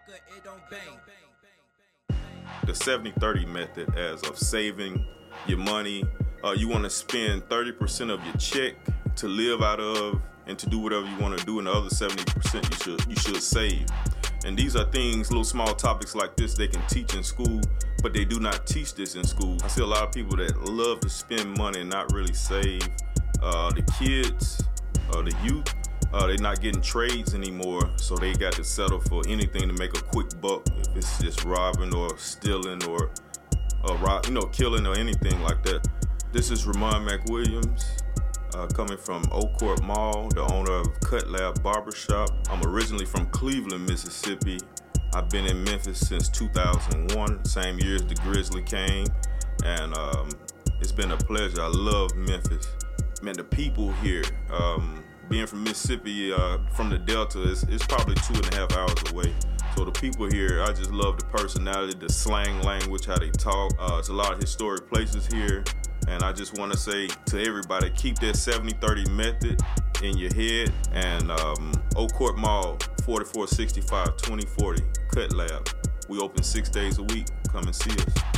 The 70-30 method as of saving your money. You want to spend 30% of your check to live out of and to do whatever you want to do, and the other 70% you should save. And these are things, little small topics like this they can teach in school, but they do not teach this in school. I see a lot of people that love to spend money and not really save. The kids, the youth, they're not getting trades anymore, so they got to settle for anything to make a quick buck. If it's just robbing or stealing or killing or anything like that. This is Ramon McWilliams, coming from Oak Court Mall, the owner of Cut Lab Barbershop. I'm originally from Cleveland, Mississippi. I've been in Memphis since 2001, same year as the Grizzly came, and it's been a pleasure. I love Memphis. Man, the people here, being from Mississippi, from the Delta, it's probably 2.5 hours away. So the people here, I just love the personality, the slang language, how they talk. It's a lot of historic places here. And I just want to say to everybody, keep that 70-30 method in your head. And Oak Court Mall, 4465-2040, Cut Lab. We open 6 days a week. Come and see us.